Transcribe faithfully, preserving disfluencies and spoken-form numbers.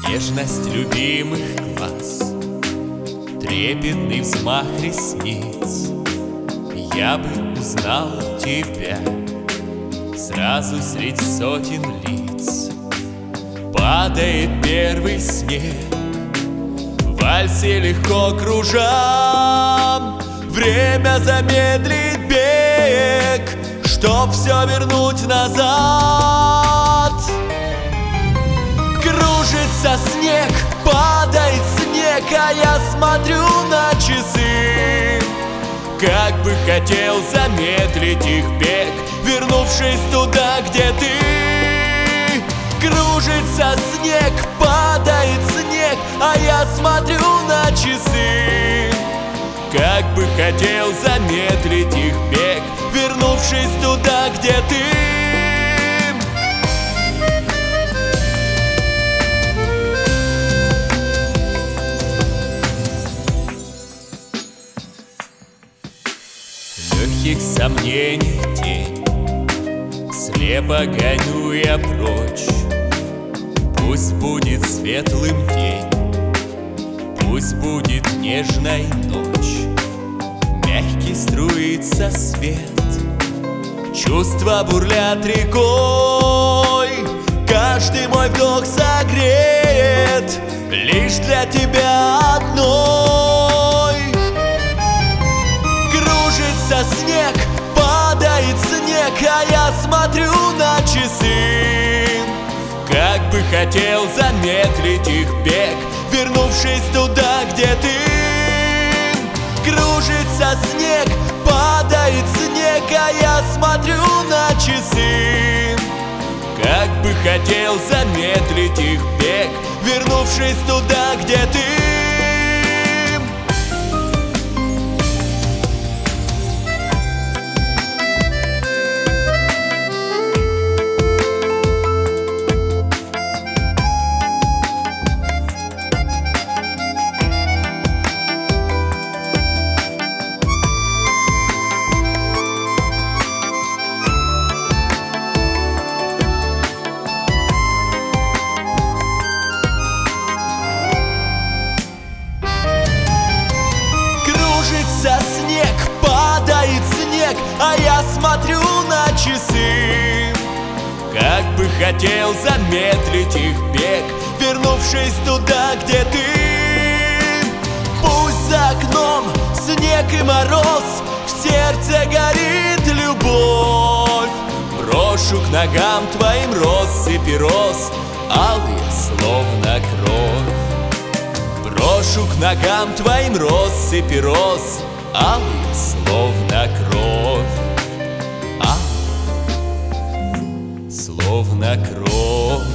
Нежность любимых глаз, трепетный взмах ресниц. Я бы узнал тебя сразу средь сотен лиц. Падает первый снег, в вальсе легко кружа. Время замедлит бег, чтоб все вернуть назад. Кружится снег, падает снег, а я смотрю на часы. Как бы хотел замедлить их бег, вернувшись туда, где ты. Кружится снег, падает снег, а я смотрю на часы. Как бы хотел замедлить их бег, вернувшись туда, где ты. Легких сомнений тень, слепо гоню я прочь. Пусть будет светлым день, пусть будет нежной ночь. Мягкий струится свет, чувства бурлят рекой. Каждый мой вдох согрет лишь для тебя одной. Кружится снег, падает снег, а я смотрю на часы. Как бы хотел замедлить их бег, вернувшись туда, где ты. Кружится снег, падает снег, а я смотрю на часы. Как бы хотел замедлить их бег, вернувшись туда, где ты. Кружится снег, падает снег, а я смотрю на часы. Как бы хотел замедлить их бег, вернувшись туда, где ты. Пусть за окном снег и мороз, в сердце горит любовь. Брошу к ногам твоим россыпи роз, алые словно кровь. Брошу к ногам твоим россыпи роз, алые словно кровь. Алые словно кровь.